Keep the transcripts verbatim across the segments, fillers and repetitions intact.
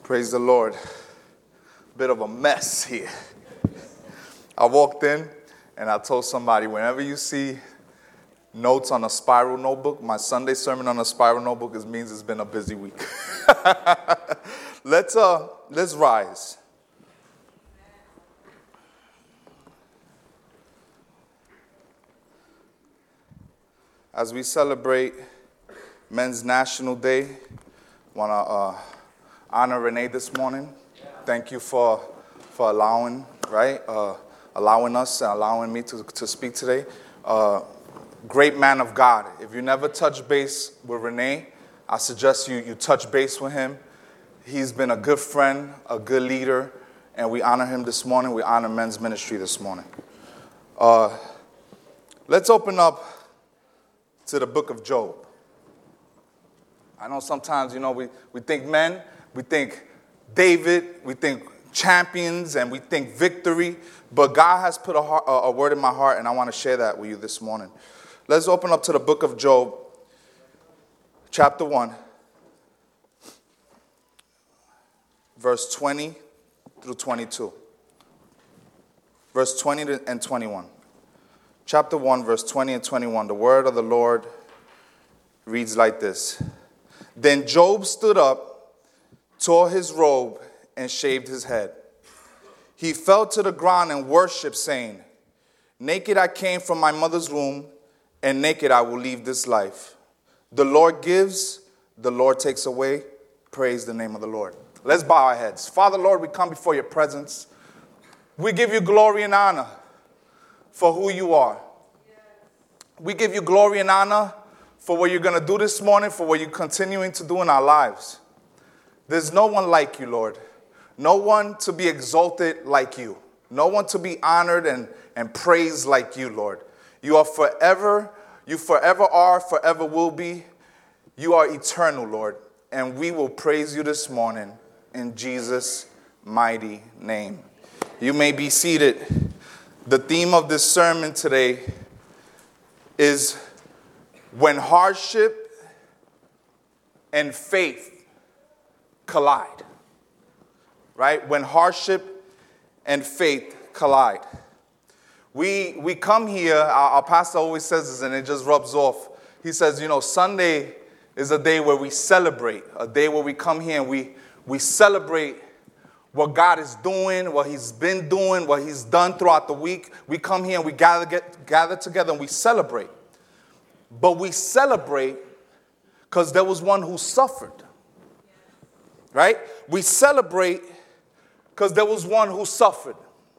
Praise the Lord. Bit of a mess here. I walked in and I told somebody, whenever you see notes on a spiral notebook, my Sunday sermon on a spiral notebook, it means it's been a busy week. let's uh let's rise. As we celebrate Men's National Day, want to uh, honor Renee this morning. Thank you for for allowing, right, uh, allowing us and allowing me to, to speak today. Uh, great man of God. If you never touch base with Renee, I suggest you, you touch base with him. He's been a good friend, a good leader, and we honor him this morning. We honor men's ministry this morning. Uh, let's open up to the book of Job. I know sometimes, you know, we, we think men, we think David, we think champions, and we think victory, but God has put a, heart, a, a word in my heart, and I want to share that with you this morning. Let's open up to the book of Job, chapter one, verse twenty through twenty-two. Verse twenty and twenty-one. Chapter one, verse twenty and twenty-one. The word of the Lord reads like this. Then Job stood up, tore his robe, and shaved his head. He fell to the ground and worshiped, saying, Naked I came from my mother's womb, and naked I will leave this life. The Lord gives, the Lord takes away. Praise the name of the Lord. Let's bow our heads. Father, Lord, we come before your presence. We give you glory and honor for who you are. We give you glory and honor for what you're going to do this morning, for what you're continuing to do in our lives. There's no one like you, Lord. No one to be exalted like you. No one to be honored and, and praised like you, Lord. You are forever, you forever are, forever will be. You are eternal, Lord. And we will praise you this morning in Jesus' mighty name. You may be seated. The theme of this sermon today is when hardship and faith collide. Right? When hardship and faith collide. We we come here, our, our pastor always says this and it just rubs off. He says, you know, Sunday is a day where we celebrate, a day where we come here and we, we celebrate what God is doing, what he's been doing, what he's done throughout the week. We come here and we gather, get, gather together and we celebrate. But we celebrate because there was one who suffered. Right? We celebrate because there was one who suffered.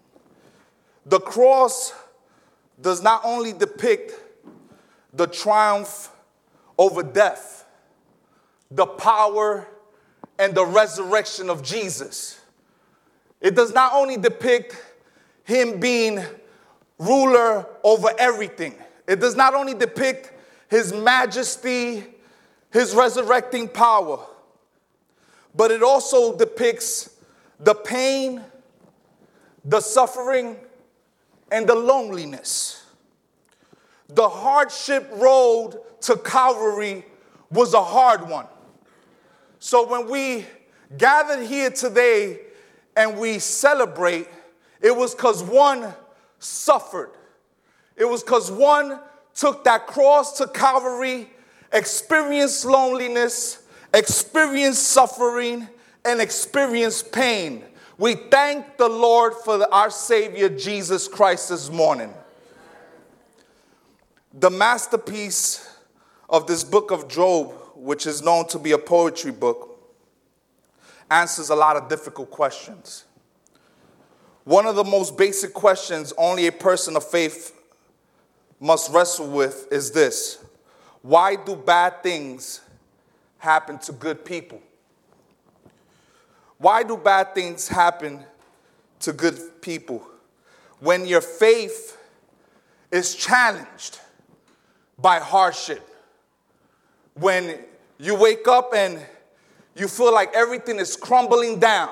The cross does not only depict the triumph over death, the power and the resurrection of Jesus. It does not only depict him being ruler over everything. It does not only depict his majesty, his resurrecting power, but it also depicts the pain, the suffering, and the loneliness. The hardship road to Calvary was a hard one. So when we gathered here today and we celebrate, it was because one suffered. It was because one took that cross to Calvary, experienced loneliness, experienced suffering, and experienced pain. We thank the Lord for the, our Savior, Jesus Christ, this morning. The masterpiece of this book of Job, which is known to be a poetry book, answers a lot of difficult questions. One of the most basic questions only a person of faith must wrestle with is this: why do bad things happen to good people? Why do bad things happen to good people? When your faith is challenged by hardship, when you wake up and you feel like everything is crumbling down,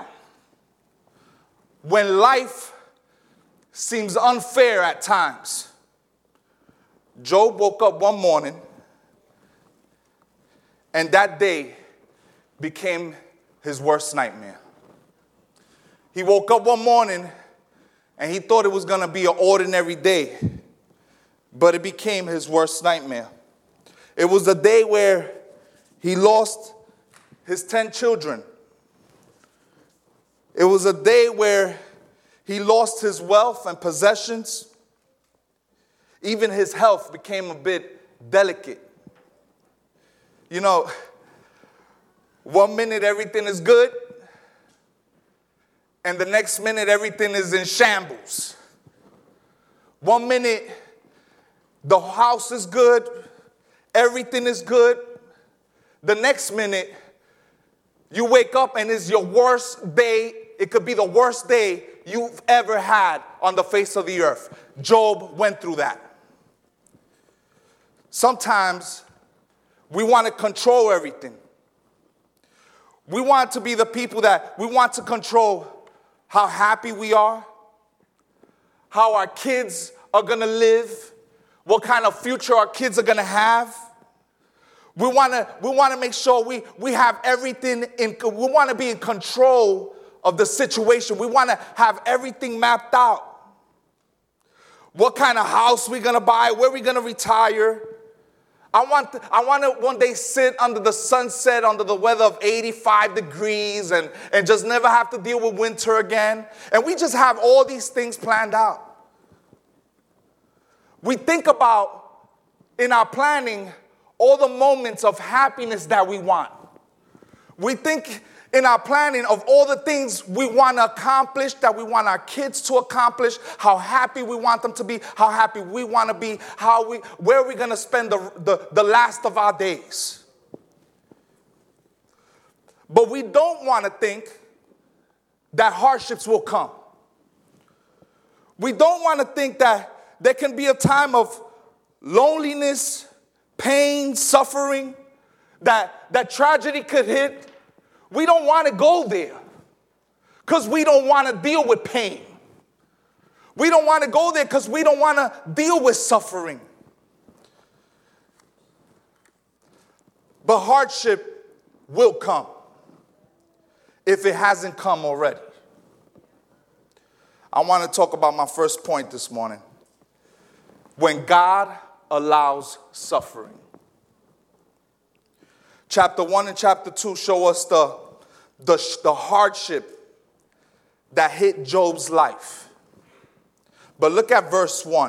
when life seems unfair at times. Job woke up one morning and that day became his worst nightmare. He woke up one morning and he thought it was going to be an ordinary day, but it became his worst nightmare. It was the day where he lost his ten children. It was a day where he lost his wealth and possessions. Even his health became a bit delicate. You know, one minute everything is good, and the next minute everything is in shambles. One minute the house is good, everything is good. The next minute you wake up and it's your worst day. It could be the worst day you've ever had on the face of the earth. Job went through that. Sometimes we want to control everything. We want to be the people that we want to control how happy we are, how our kids are going to live, what kind of future our kids are going to have. We want to we want to make sure we, we have everything in, we want to be in control of the situation. We want to have everything mapped out. What kind of house we're going to buy, where we're going to retire. I want, to, I want to one day sit under the sunset, under the weather of eighty-five degrees and, and just never have to deal with winter again. And we just have all these things planned out. We think about, in our planning, all the moments of happiness that we want. We think in our planning of all the things we want to accomplish, that we want our kids to accomplish, how happy we want them to be, how happy we want to be, how we, where we're going to spend the, the, the last of our days. But we don't want to think that hardships will come. We don't want to think that there can be a time of loneliness, pain, suffering, that, that tragedy could hit. We don't want to go there because we don't want to deal with pain. We don't want to go there because we don't want to deal with suffering. But hardship will come if it hasn't come already. I want to talk about my first point this morning. When God allows suffering. Chapter one and chapter two show us the, the, the hardship that hit Job's life. But look at verse one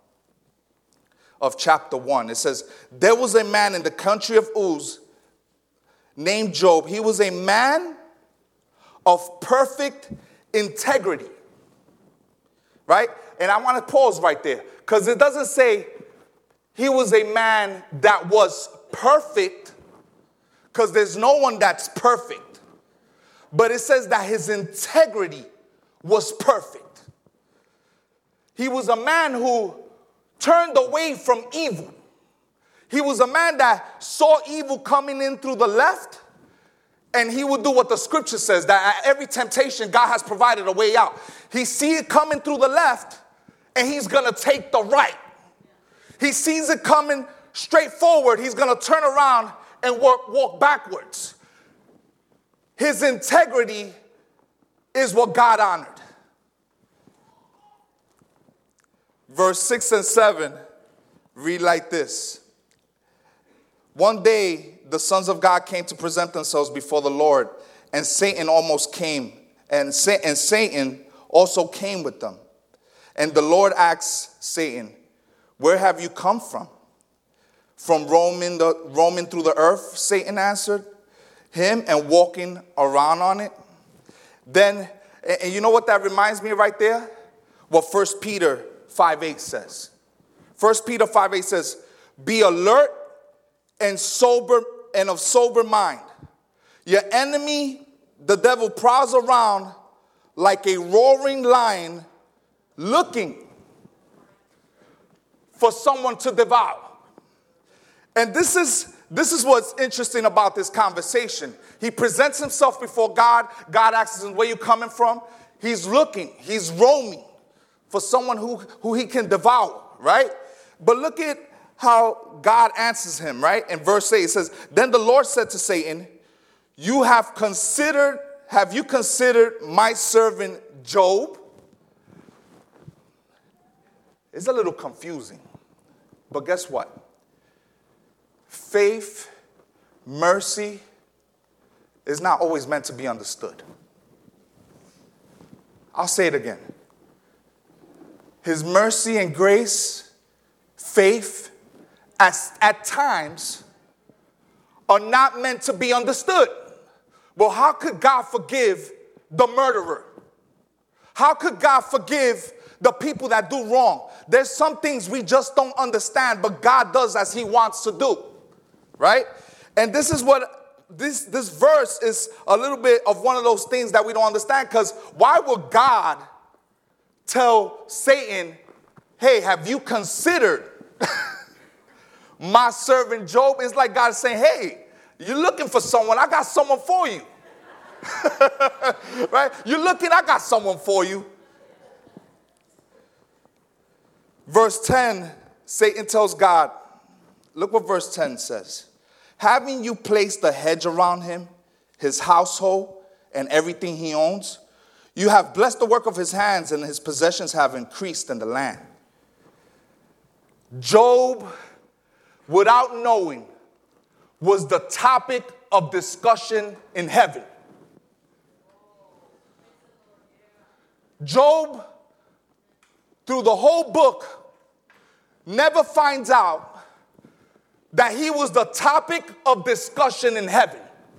of chapter one. It says, there was a man in the country of Uz named Job. He was a man of perfect integrity. Right? And I want to pause right there because it doesn't say he was a man that was perfect, because there's no one that's perfect. But it says that his integrity was perfect. He was a man who turned away from evil. He was a man that saw evil coming in through the left, and he would do what the scripture says, that at every temptation, God has provided a way out. He sees it coming through the left, and he's going to take the right. He sees it coming straight forward. He's going to turn around and walk, walk backwards. His integrity is what God honored. Verse six and seven read like this. One day, the sons of God came to present themselves before the Lord, and Satan almost came, and, Sa- and Satan also came with them. And the Lord asked Satan, where have you come from? From roaming, the, roaming through the earth, Satan answered him, and walking around on it. Then, and you know what that reminds me of right there? What First Peter five eight says. First Peter five eight says, be alert and sober and of sober mind. Your enemy, the devil, prowls around like a roaring lion looking for someone to devour. And this is this is what's interesting about this conversation. He presents himself before God. God asks him, where you coming from? He's looking, he's roaming for someone who, who he can devour, right? But look at how God answers him, right? In verse eight, it says, then the Lord said to Satan, you have considered have you considered my servant Job? It's a little confusing. But guess what? Faith, mercy is not always meant to be understood. I'll say it again. His mercy and grace, faith, as, at times, are not meant to be understood. Well, how could God forgive the murderer? How could God forgive the people that do wrong? There's some things we just don't understand, but God does as he wants to do, right? And this is what, this, this verse is a little bit of one of those things that we don't understand, because why would God tell Satan, hey, have you considered my servant Job? It's like God is saying, hey, you're looking for someone, I got someone for you. Right? You're looking, I got someone for you. Verse ten, Satan tells God, look what verse ten says. Having you placed a hedge around him, his household, and everything he owns, you have blessed the work of his hands, and his possessions have increased in the land. Job, without knowing, was the topic of discussion in heaven. Job, through the whole book, never finds out that he was the topic of discussion in heaven.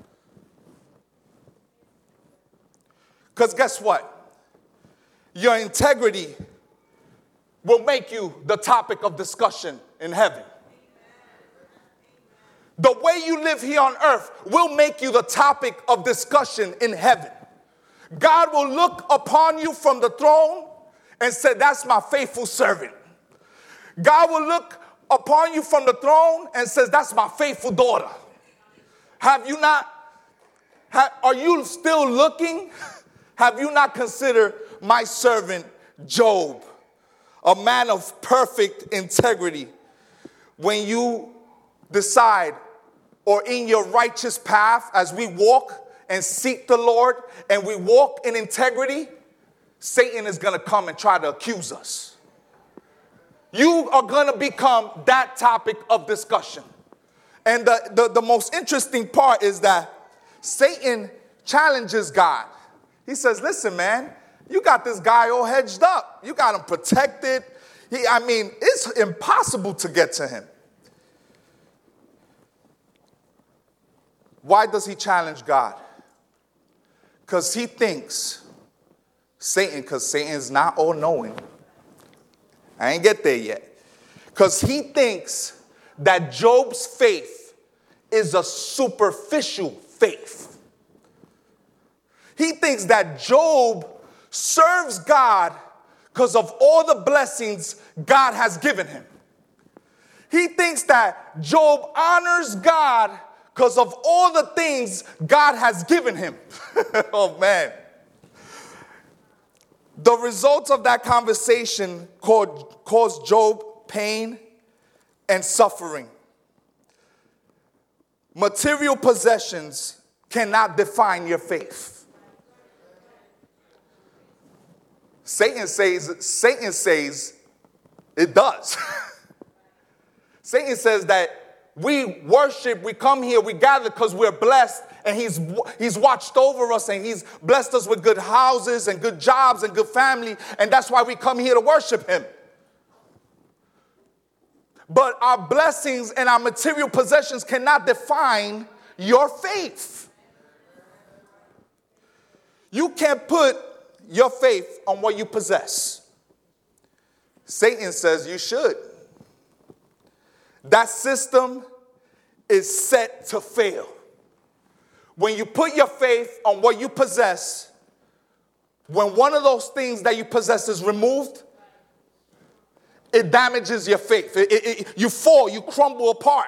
Because guess what? Your integrity will make you the topic of discussion in heaven. The way you live here on earth will make you the topic of discussion in heaven. God will look upon you from the throne and say, that's my faithful servant. God will look upon you from the throne and says, that's my faithful daughter. Have you not, have, are you still looking? Have you not considered my servant Job, a man of perfect integrity? When you decide, or in your righteous path, as we walk and seek the Lord and we walk in integrity, Satan is going to come and try to accuse us. You are going to become that topic of discussion. And the, the, the most interesting part is that Satan challenges God. He says, listen, man, you got this guy all hedged up. You got him protected. He, I mean, it's impossible to get to him. Why does he challenge God? Because he thinks, Satan, because Satan's not all-knowing. I ain't get there yet. Because he thinks that Job's faith is a superficial faith. He thinks that Job serves God because of all the blessings God has given him. He thinks that Job honors God because of all the things God has given him. Oh, man. The results of that conversation caused Job pain and suffering. Material possessions cannot define your faith. Satan says, Satan says it does. Satan says that we worship, we come here, we gather because we're blessed, and he's, he's watched over us, and he's blessed us with good houses and good jobs and good family, and that's why we come here to worship him. But our blessings and our material possessions cannot define your faith. You can't put your faith on what you possess. Satan says you should. That system is set to fail. When you put your faith on what you possess, when one of those things that you possess is removed, it damages your faith. It, it, it, you fall, you crumble apart.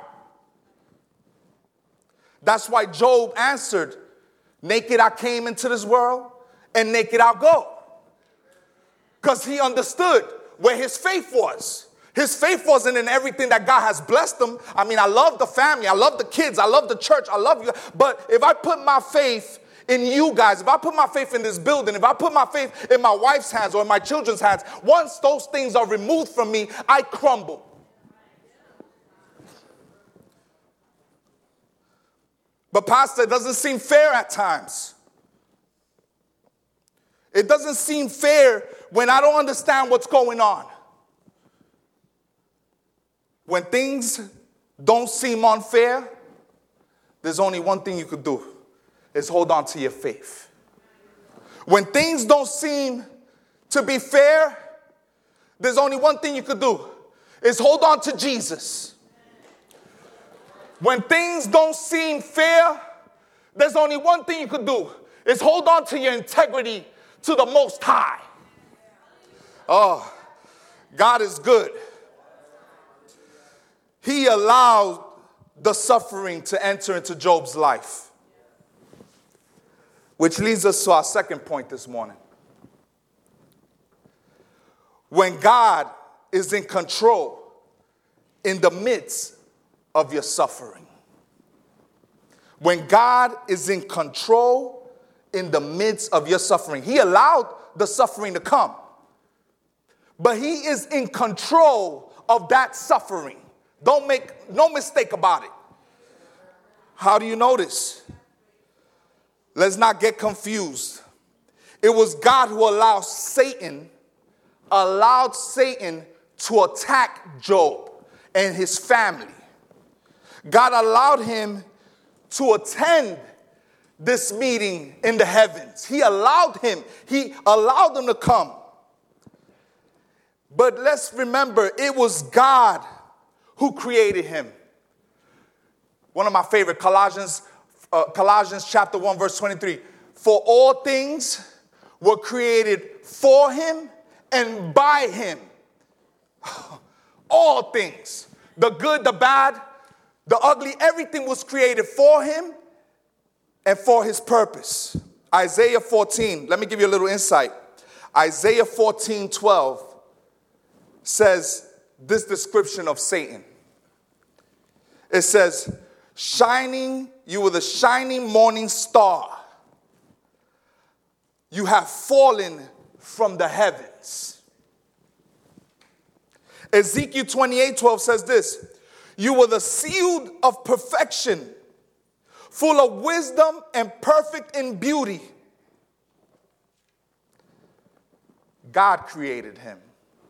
That's why Job answered, naked I came into this world, and naked I'll go. Because he understood where his faith was. His faith wasn't in everything that God has blessed him. I mean, I love the family. I love the kids. I love the church. I love you. But if I put my faith in you guys, if I put my faith in this building, if I put my faith in my wife's hands or in my children's hands, once those things are removed from me, I crumble. But Pastor, it doesn't seem fair at times. It doesn't seem fair when I don't understand what's going on. When things don't seem unfair, there's only one thing you could do, is hold on to your faith. When things don't seem to be fair, there's only one thing you could do, is hold on to Jesus. When things don't seem fair, there's only one thing you could do, is hold on to your integrity to the Most High. Oh, God is good. He allowed the suffering to enter into Job's life. Which leads us to our second point this morning. When God is in control in the midst of your suffering. When God is in control in the midst of your suffering. He allowed the suffering to come. But he is in control of that suffering. Don't make no mistake about it. How do you know this? Let's not get confused. It was God who allowed Satan, allowed Satan to attack Job and his family. God allowed him to attend this meeting in the heavens. He allowed him. He allowed them to come. But let's remember, it was God who created him. One of my favorite, Colossians, uh, Colossians chapter one, verse twenty-three. For all things were created for him and by him. All things. The good, the bad, the ugly, everything was created for him and for his purpose. Isaiah fourteen, let me give you a little insight. Isaiah fourteen, twelve says this description of Satan. It says, shining, you were the shining morning star. You have fallen from the heavens. Ezekiel twenty-eight, twelve says this, you were the seed of perfection, full of wisdom and perfect in beauty. God created him.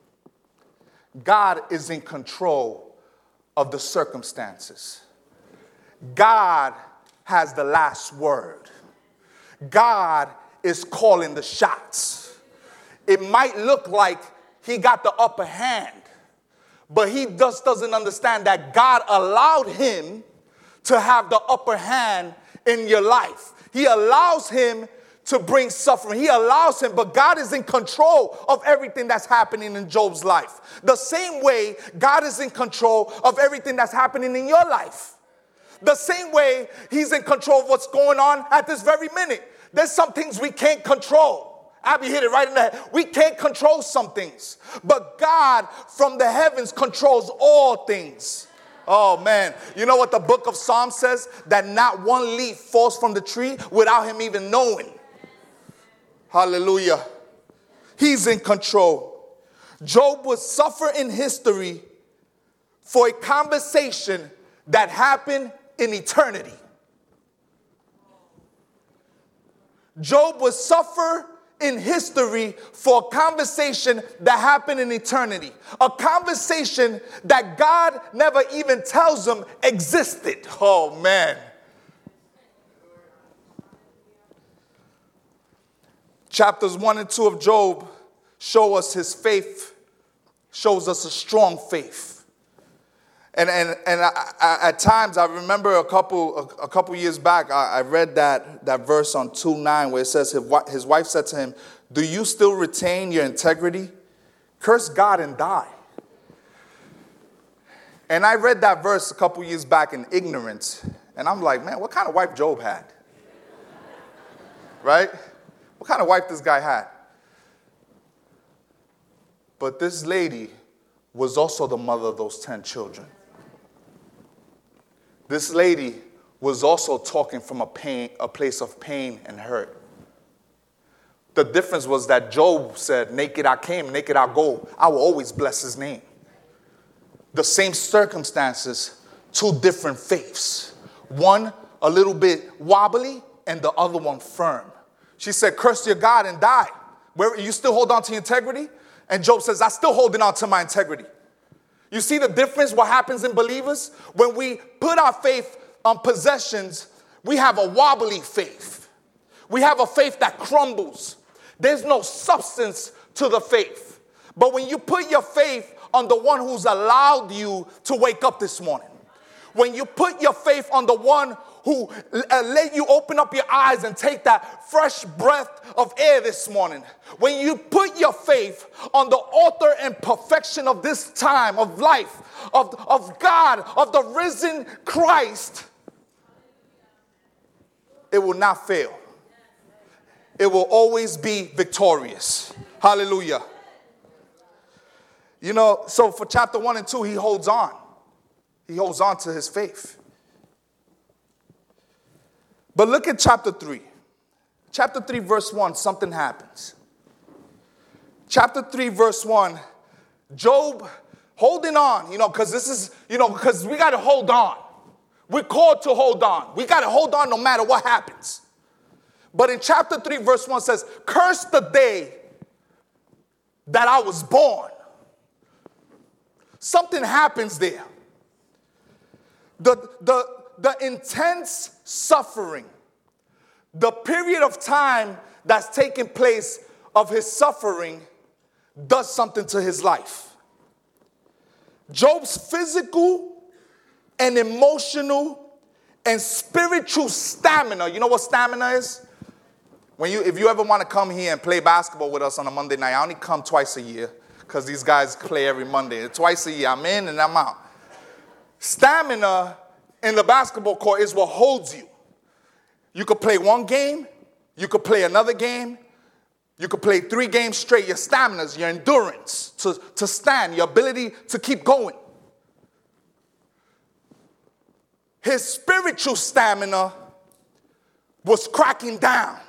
God is in control of the circumstances. God has the last word. God is calling the shots. It might look like he got the upper hand, but he just doesn't understand that God allowed him to have the upper hand in your life. He allows him to bring suffering. He allows him, but God is in control of everything that's happening in Job's life. The same way God is in control of everything that's happening in your life. The same way he's in control of what's going on at this very minute. There's some things we can't control. Abby hit it right in the head. We can't control some things, but God from the heavens controls all things. Oh man, you know what the book of Psalms says? That not one leaf falls from the tree without him even knowing. Hallelujah. He's in control. Job would suffer in history for a conversation that happened in eternity. Job would suffer in history for a conversation that happened in eternity. A conversation that God never even tells him existed. Oh man. Chapters one and two of Job show us his faith, shows us a strong faith. And and and I, I, at times I remember a couple a, a couple years back I, I read that that verse on two nine where it says his, his wife said to him, "Do you still retain your integrity? Curse God and die." And I read that verse a couple years back in ignorance, and I'm like, man, what kind of wife Job had? Right? What kind of wife this guy had? But this lady was also the mother of those ten children. This lady was also talking from a pain, a place of pain and hurt. The difference was that Job said, naked I came, naked I go. I will always bless his name. The same circumstances, two different faiths. One a little bit wobbly and the other one firm. She said, curse your God and die. Where you still hold on to your integrity? And Job says, I'm still holding on to my integrity. You see the difference, what happens in believers? When we put our faith on possessions, we have a wobbly faith. We have a faith that crumbles. There's no substance to the faith. But when you put your faith on the one who's allowed you to wake up this morning, when you put your faith on the one who uh, let you open up your eyes and take that fresh breath of air this morning, when you put your faith on the author and perfection of this time of life, of, of God, of the risen Christ, it will not fail. It will always be victorious. Hallelujah. You know, so for chapter one and two, he holds on. He holds on to his faith. But look at chapter three. Chapter three, verse one, something happens. Chapter three, verse one, Job holding on, you know, because this is, you know, because we got to hold on. We're called to hold on. We got to hold on no matter what happens. But in chapter three, verse one says, curse the day that I was born. Something happens there. The, the, the intense suffering, the period of time that's taking place of his suffering does something to his life. Job's physical and emotional and spiritual stamina. You know what stamina is? When you, if you ever want to come here and play basketball with us on a Monday night, I only come twice a year because these guys play every Monday. Twice a year, I'm in and I'm out. Stamina in the basketball court is what holds you. You could play one game, you could play another game, you could play three games straight. Your stamina is your endurance to, to stand, your ability to keep going. His spiritual stamina was cracking down.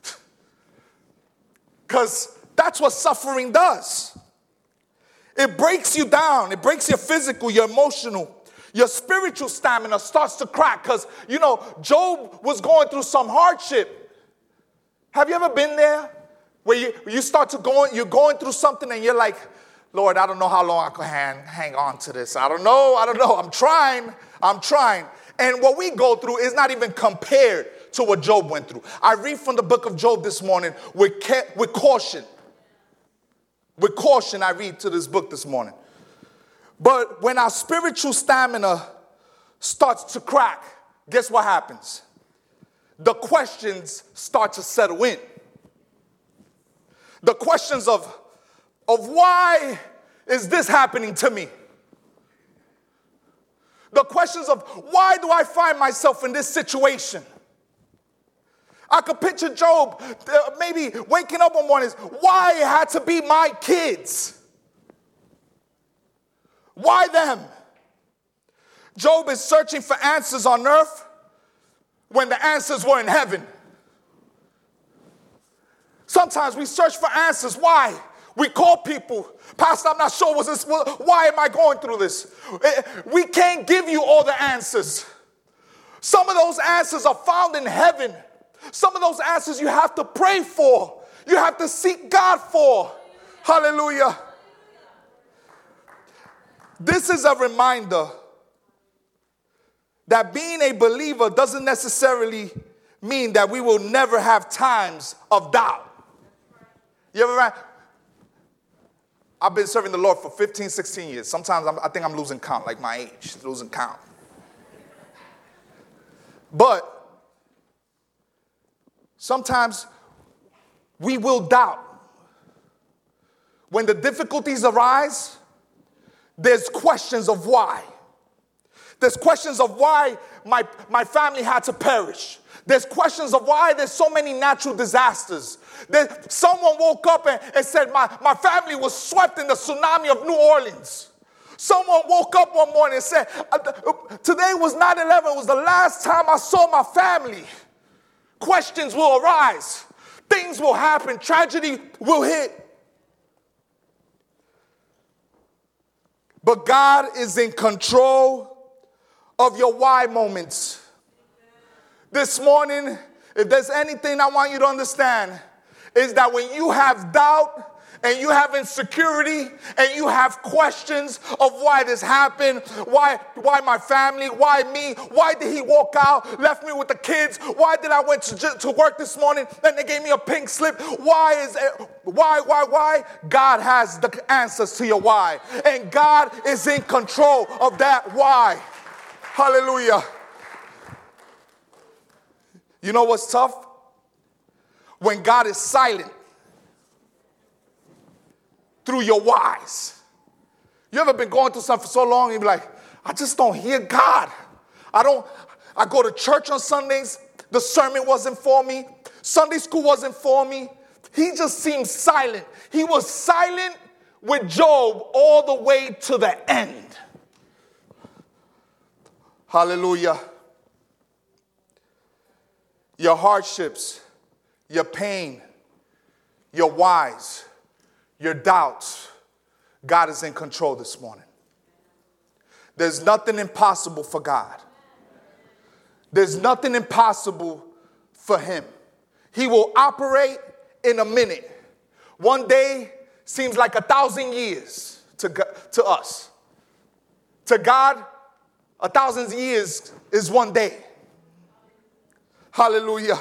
Because that's what suffering does. It breaks you down. It breaks your physical, your emotional, your spiritual stamina starts to crack. Because, you know, Job was going through some hardship. Have you ever been there? Where you, you start to go, you're going through something and you're like, Lord, I don't know how long I can hang, hang on to this. I don't know. I don't know. I'm trying. I'm trying. And what we go through is not even compared to what Job went through. I read from the book of Job this morning with, ca- with caution. With caution, I read to this book this morning. But when our spiritual stamina starts to crack, guess what happens? The questions start to settle in. The questions of, of why is this happening to me? The questions of why do I find myself in this situation? I could picture Job uh, maybe waking up one morning, why it had to be my kids? Why them? Job is searching for answers on earth when the answers were in heaven. Sometimes we search for answers. Why? We call people, Pastor, I'm not sure what's this, why am I going through this? We can't give you all the answers. Some of those answers are found in heaven. Some of those answers you have to pray for. You have to seek God for. Hallelujah. This is a reminder that being a believer doesn't necessarily mean that we will never have times of doubt. You ever, I've been serving the Lord for fifteen, sixteen years. Sometimes I'm, I think I'm losing count, like my age, losing count. But sometimes we will doubt. When the difficulties arise, there's questions of why. There's questions of why my, my family had to perish. There's questions of why there's so many natural disasters. There, someone woke up and, and said, my, my family was swept in the tsunami of New Orleans. Someone woke up one morning and said, today was nine eleven. It was the last time I saw my family. Questions will arise. Things will happen. Tragedy will hit. But God is in control of your why moments. This morning, if there's anything I want you to understand, is that when you have doubt and you have insecurity and you have questions of why this happened, why, why my family, why me, why did he walk out, left me with the kids, why did I went to, to work this morning and they gave me a pink slip, why is it, why, why, why? God has the answers to your why. And God is in control of that why. Hallelujah. You know what's tough? When God is silent through your whys. You ever been going through something for so long and you be like, I just don't hear God. I don't, I go to church on Sundays. The sermon wasn't for me. Sunday school wasn't for me. He just seems silent. He was silent with Job all the way to the end. Hallelujah. Your hardships, your pain, your whys, your doubts, God is in control this morning. There's nothing impossible for God. There's nothing impossible for him. He will operate in a minute. One day seems like a thousand years to, to us. To God, a thousand years is one day. Hallelujah.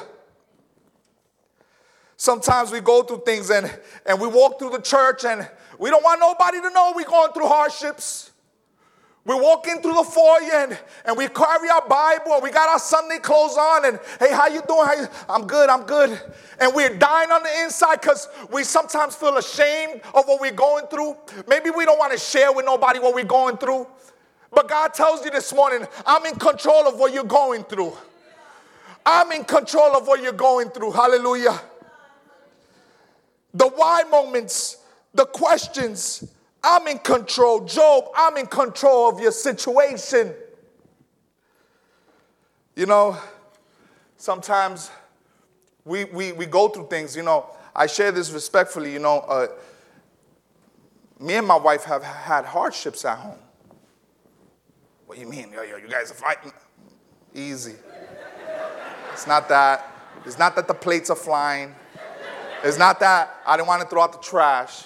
Sometimes we go through things and, and we walk through the church and we don't want nobody to know we're going through hardships. We walk in through the foyer and, and we carry our Bible and we got our Sunday clothes on and, hey, how you doing? How you? I'm good, I'm good. And we're dying on the inside because we sometimes feel ashamed of what we're going through. Maybe we don't want to share with nobody what we're going through. But God tells you this morning, I'm in control of what you're going through. I'm in control of what you're going through. Hallelujah. The why moments, the questions, I'm in control. Job, I'm in control of your situation. You know, sometimes we, we, we go through things, you know. I share this respectfully, you know. Uh, me and my wife have had hardships at home. What do you mean? Yo, yo, you guys are fighting? Easy. It's not that. It's not that the plates are flying. It's not that I didn't want to throw out the trash.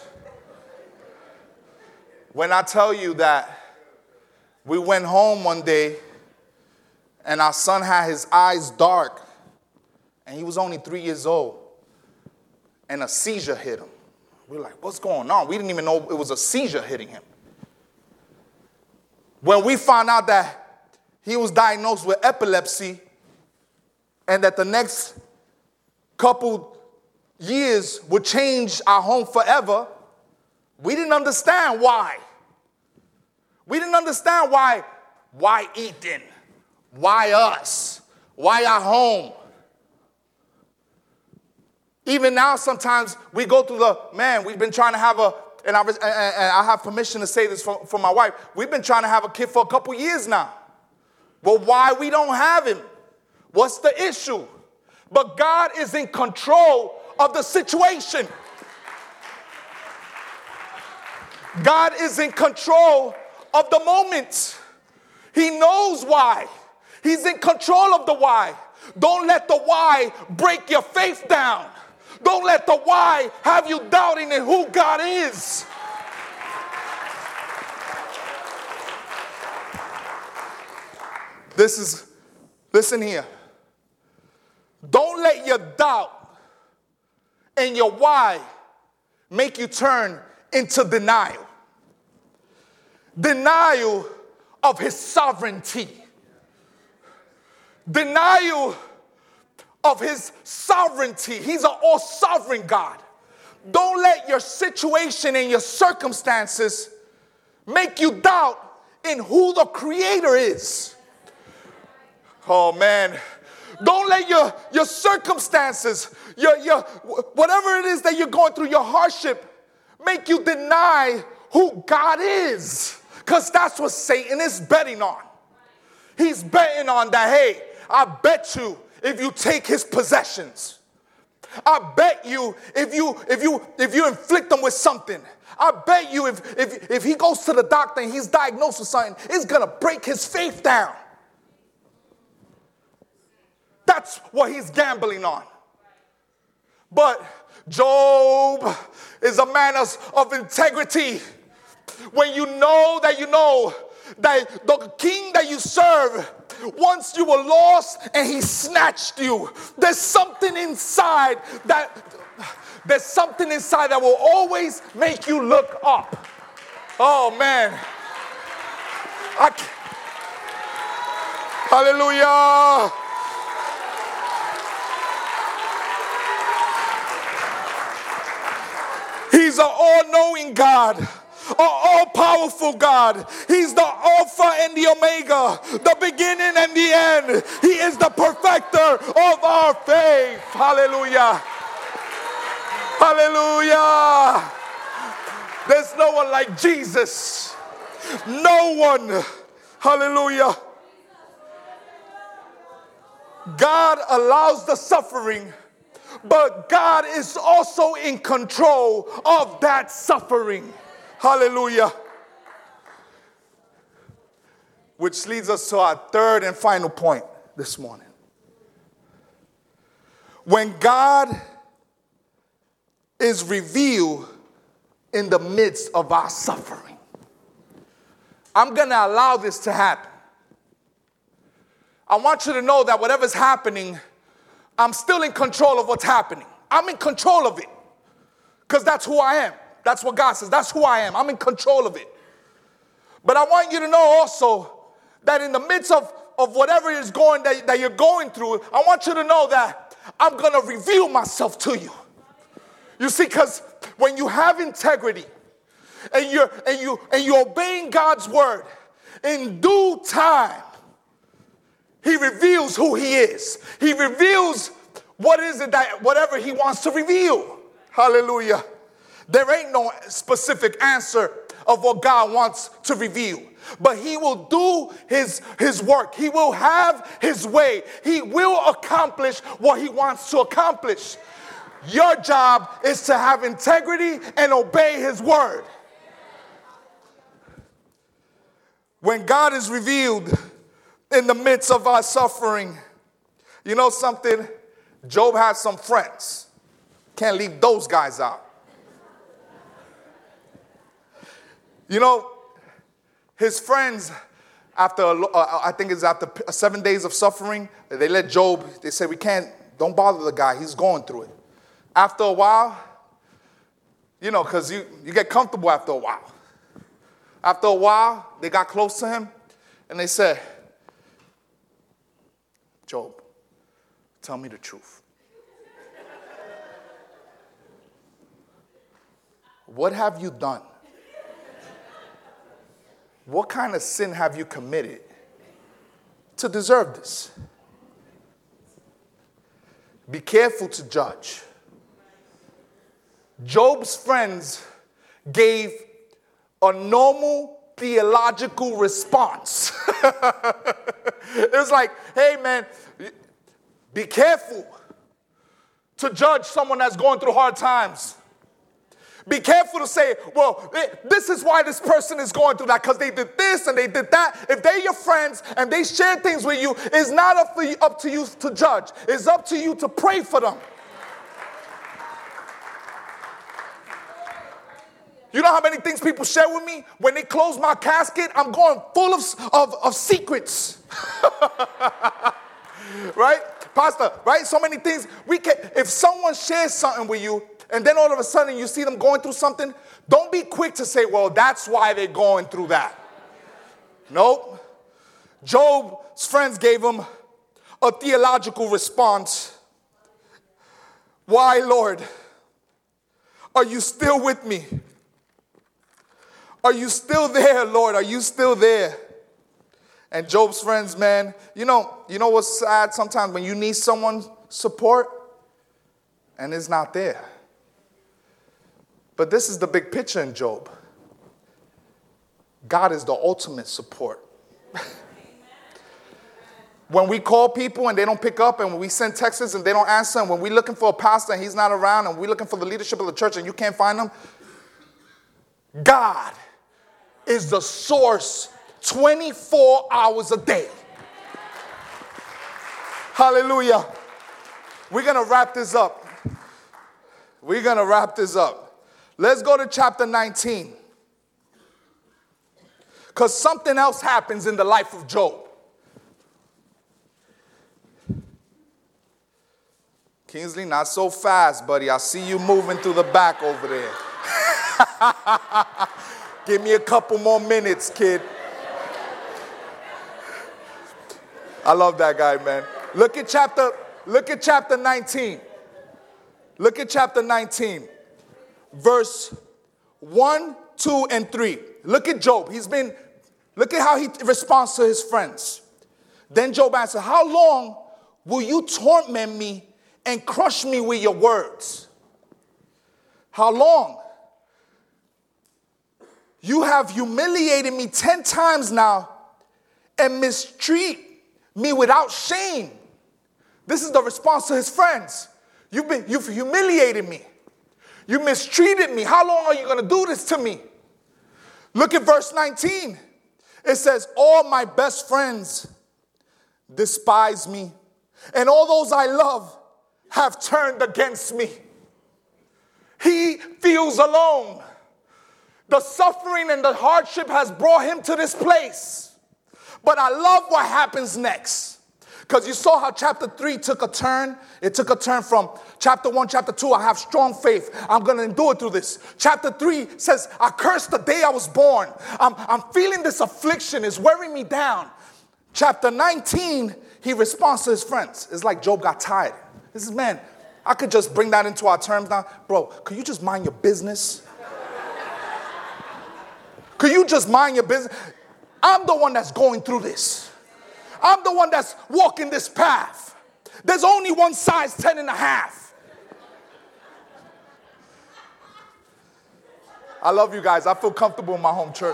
When I tell you that we went home one day and our son had his eyes dark and he was only three years old and a seizure hit him. We were like, what's going on? We didn't even know it was a seizure hitting him. When we found out that he was diagnosed with epilepsy and that the next couple years would change our home forever, we didn't understand why. We didn't understand why. Why Ethan? Why us? Why our home? Even now, sometimes we go through the, man, we've been trying to have a, and I, and I have permission to say this from, from my wife, we've been trying to have a kid for a couple years now. But why we don't have him? What's the issue? But God is in control of the situation. God is in control of the moment. He knows why. He's in control of the why. Don't let the why break your faith down. Don't let the why have you doubting in who God is. This is, listen here. Don't let your doubt and your why make you turn into denial. Denial of his sovereignty. Denial of his sovereignty. He's an all-sovereign God. Don't let your situation and your circumstances make you doubt in who the Creator is. Oh, man. Don't let your, your circumstances, your, your, whatever it is that you're going through, your hardship, make you deny who God is. Because that's what Satan is betting on. He's betting on that, hey, I bet you if you take his possessions, I bet you if you if you if you inflict him with something, I bet you if if if he goes to the doctor and he's diagnosed with something, it's gonna break his faith down. That's what he's gambling on. But Job is a man of, of integrity. When you know that you know that the king that you serve, once you were lost and he snatched you, there's something inside that there's something inside that will always make you look up. Oh man. I, hallelujah. He's an all-knowing God, an all-powerful God. He's the Alpha and the Omega, the beginning and the end. He is the perfecter of our faith. Hallelujah. Hallelujah. There's no one like Jesus. No one. Hallelujah. God allows the suffering, but God is also in control of that suffering. Hallelujah. Which leads us to our third and final point this morning. When God is revealed in the midst of our suffering, I'm going to allow this to happen. I want you to know that whatever's happening, I'm still in control of what's happening. I'm in control of it. Because that's who I am. That's what God says. That's who I am. I'm in control of it. But I want you to know also that in the midst of, of whatever is going that, that you're going through, I want you to know that I'm going to reveal myself to you. You see, because when you have integrity and you're and you and you're obeying God's word, in due time, he reveals who he is. He reveals what is it that whatever he wants to reveal. Hallelujah. There ain't no specific answer of what God wants to reveal. But he will do his, his work. He will have his way. He will accomplish what he wants to accomplish. Your job is to have integrity and obey his word. When God is revealed in the midst of our suffering, you know something? Job had some friends. Can't leave those guys out. You know, his friends, after, uh, I think it's after seven days of suffering, they let Job, they said, we can't, don't bother the guy, he's going through it. After a while, you know, because you, you get comfortable after a while. After a while, they got close to him, and they said, Job, tell me the truth. What have you done? What kind of sin have you committed to deserve this? Be careful to judge. Job's friends gave a normal theological response. It was like, hey man, be careful to judge someone that's going through hard times. Be careful to say, well, this is why this person is going through that, because they did this and they did that. If they're your friends and they share things with you, it's not up, for you, up to you to judge. It's up to you to pray for them. You know how many things people share with me? When they close my casket, I'm going full of, of, of secrets. Right? Pastor, right? So many things. We can. If someone shares something with you, and then all of a sudden you see them going through something, don't be quick to say, well, that's why they're going through that. Nope. Job's friends gave him a theological response. Why, Lord? Are you still with me? Are you still there, Lord? Are you still there? And Job's friends, man, you know, you know what's sad sometimes when you need someone's support and it's not there. But this is the big picture in Job. God is the ultimate support. When we call people and they don't pick up, and when we send texts and they don't answer, and when we're looking for a pastor and he's not around, and we're looking for the leadership of the church and you can't find them, God is the source twenty-four hours a day. Hallelujah. We're going to wrap this up. We're going to wrap this up. Let's go to chapter nineteen. Because something else happens in the life of Job. Kingsley, not so fast, buddy. I see you moving through the back over there. Give me a couple more minutes, kid. I love that guy, man. Look at chapter, look at chapter nineteen. Look at chapter nineteen. Verse one, two, and three. Look at Job. He's been, look at how he responds to his friends. Then Job answered, how long will you torment me and crush me with your words? How long? You have humiliated me ten times now and mistreat me without shame. This is the response to his friends. You've been, you've humiliated me. You mistreated me. How long are you going to do this to me? Look at verse nineteen. It says, all my best friends despise me, and all those I love have turned against me. He feels alone. The suffering and the hardship has brought him to this place. But I love what happens next. Because you saw how chapter three took a turn. It took a turn from chapter one, chapter two, I have strong faith. I'm going to endure through this. Chapter three says, I cursed the day I was born. I'm, I'm feeling this affliction. It's wearing me down. Chapter nineteen, he responds to his friends. It's like Job got tired. This is, man, I could just bring that into our terms now. Bro, could you just mind your business? Could you just mind your business? I'm the one that's going through this. I'm the one that's walking this path. There's only one size ten and a half. I love you guys. I feel comfortable in my home church.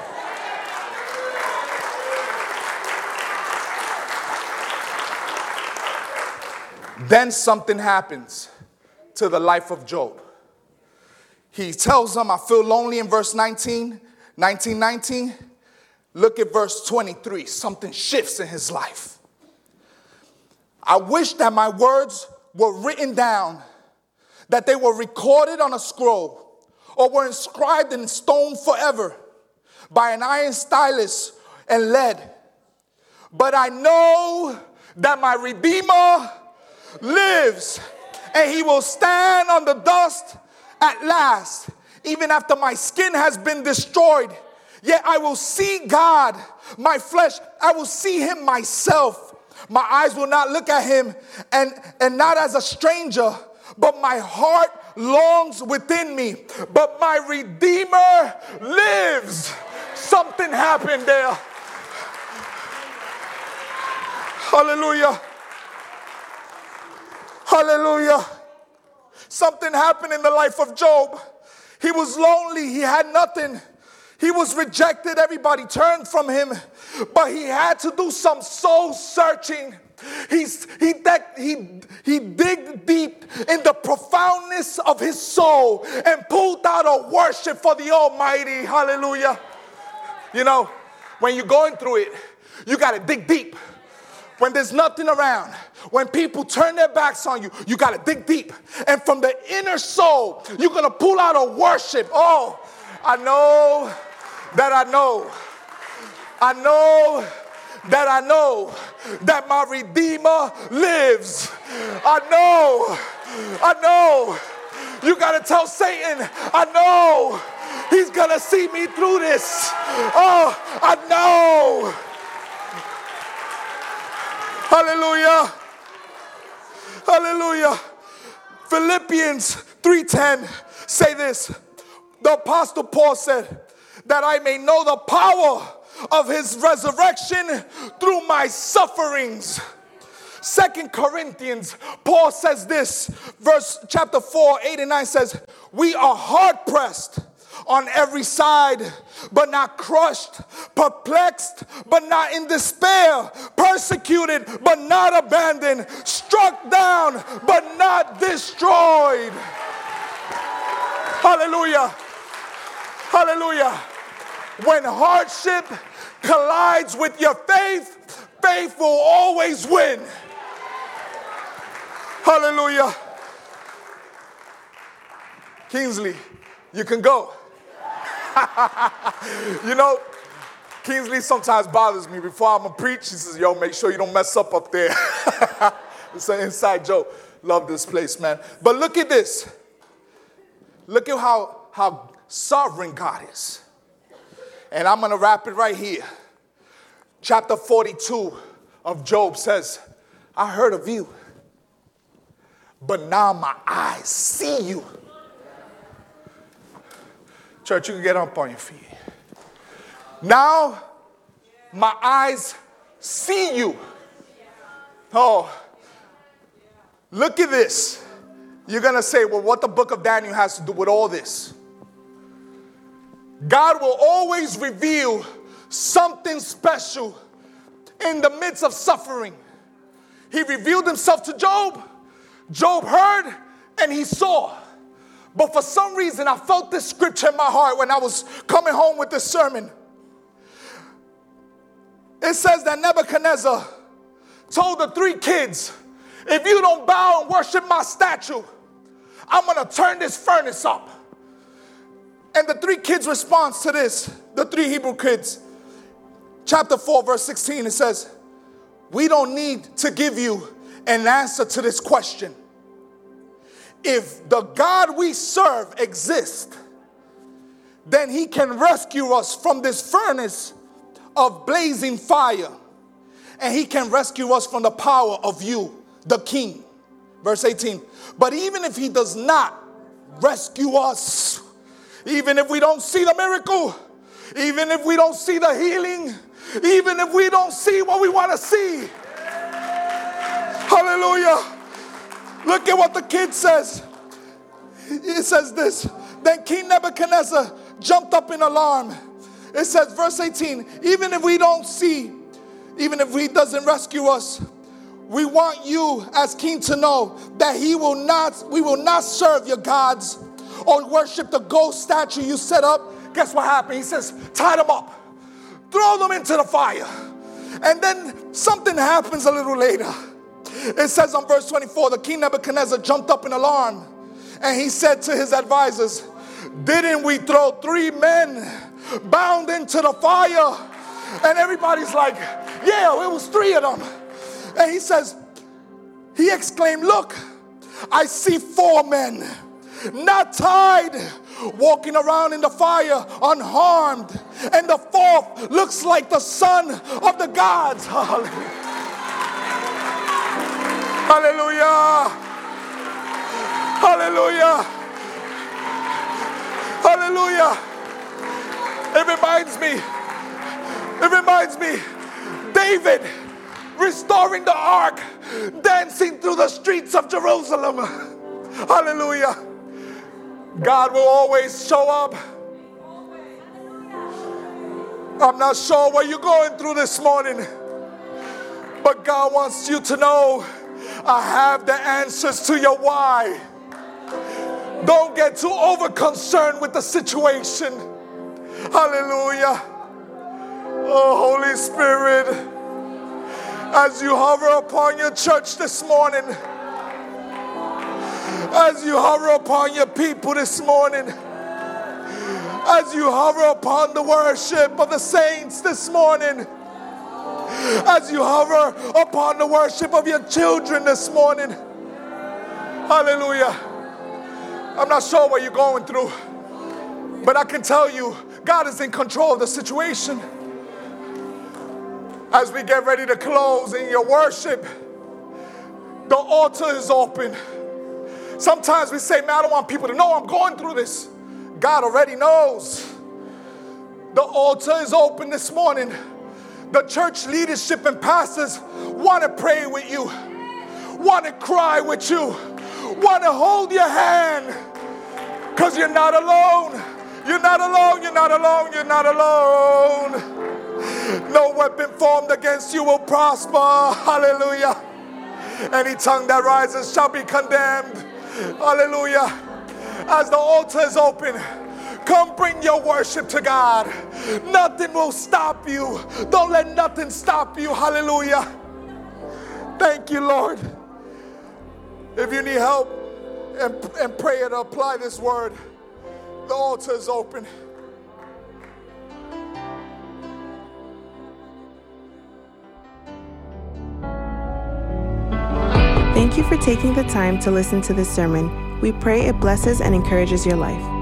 Then something happens to the life of Job. He tells them, I feel lonely in verse nineteen. nineteen nineteen. Look at verse twenty-three. Something shifts in his life. I wish that my words were written down, that they were recorded on a scroll, or were inscribed in stone forever by an iron stylus and lead. But I know that my Redeemer lives, and he will stand on the dust at last, even after my skin has been destroyed. Yet I will see God, my flesh, I will see him myself. My eyes will not look at him, and, and not as a stranger, but my heart longs within me. But my Redeemer lives. Something happened there. Hallelujah. Hallelujah. Something happened in the life of Job. He was lonely. He had nothing. He was rejected. Everybody turned from him. But he had to do some soul searching. He's, he, he, he digged deep in the profoundness of his soul and pulled out a worship for the Almighty. Hallelujah. You know, when you're going through it, you got to dig deep. When there's nothing around, when people turn their backs on you, you got to dig deep. And from the inner soul, you're going to pull out a worship. Oh, I know that I know. I know that I know that my Redeemer lives. I know. I know. You got to tell Satan, I know he's going to see me through this. Oh, I know. Hallelujah. Hallelujah. Philippians three ten say this. The Apostle Paul said, that I may know the power of his resurrection through my sufferings. Second Corinthians, Paul says this, verse chapter four, eight and nine says, we are hard pressed, on every side, but not crushed, perplexed, but not in despair, persecuted, but not abandoned, struck down, but not destroyed. Hallelujah. Hallelujah. When hardship collides with your faith, faith will always win. Hallelujah. Kingsley, you can go. You know, Kingsley sometimes bothers me. Before I'm going to preach, he says, yo, make sure you don't mess up up there. It's an inside joke. Love this place, man. But look at this. Look at how, how sovereign God is. And I'm going to wrap it right here. Chapter forty-two of Job says, I heard of you, but now my eyes see you. Church, you can get up on your feet. Now my eyes see you. Oh, look at this. You're going to say, well, what the book of Daniel has to do with all this? God will always reveal something special in the midst of suffering. He revealed himself to Job. Job heard and he saw. But for some reason, I felt this scripture in my heart when I was coming home with this sermon. It says that Nebuchadnezzar told the three kids, if you don't bow and worship my statue, I'm going to turn this furnace up. And the three kids' response to this, the three Hebrew kids, chapter four, verse sixteen, it says, we don't need to give you an answer to this question. If the God we serve exists, then he can rescue us from this furnace of blazing fire. And he can rescue us from the power of you, the king. Verse eighteen. But even if he does not rescue us, even if we don't see the miracle, even if we don't see the healing, even if we don't see what we want to see. Hallelujah. Look at what the kid says. It says this. Then King Nebuchadnezzar jumped up in alarm. It says, verse eighteen, even if we don't see, even if he doesn't rescue us, we want you as king to know that he will not, we will not serve your gods or worship the gold statue you set up. Guess what happened? He says, tie them up, throw them into the fire. And then something happens a little later. It says on verse twenty-four, the King Nebuchadnezzar jumped up in alarm and he said to his advisors, didn't we throw three men bound into the fire? And everybody's like, yeah, it was three of them. And he says, he exclaimed, look, I see four men not tied, walking around in the fire unharmed. And the fourth looks like the son of the gods. Hallelujah. Hallelujah. Hallelujah. Hallelujah. It reminds me, it reminds me, David restoring the ark, dancing through the streets of Jerusalem. Hallelujah. God will always show up. I'm not sure what you're going through this morning, but God wants you to know I have the answers to your why. Don't get too over concerned with the situation. Hallelujah. Oh, Holy Spirit, as you hover upon your church this morning, as you hover upon your people this morning, as you hover upon the worship of the saints this morning, as you hover upon the worship of your children this morning. Hallelujah. I'm not sure what you're going through, but I can tell you, God is in control of the situation. As we get ready to close in your worship, the altar is open. Sometimes we say, man, I don't want people to know I'm going through this. God already knows. The altar is open this morning. The church leadership and pastors want to pray with you, want to cry with you, want to hold your hand, because you're not alone. You're not alone, you're not alone, you're not alone. No weapon formed against you will prosper. Hallelujah. Any tongue that rises shall be condemned. Hallelujah. As the altar is open, come bring your worship to God. Nothing will stop you. Don't let nothing stop you. Hallelujah. Thank you, Lord. If you need help and, and prayer to apply this word, the altar is open. Thank you for taking the time to listen to this sermon. We pray it blesses and encourages your life.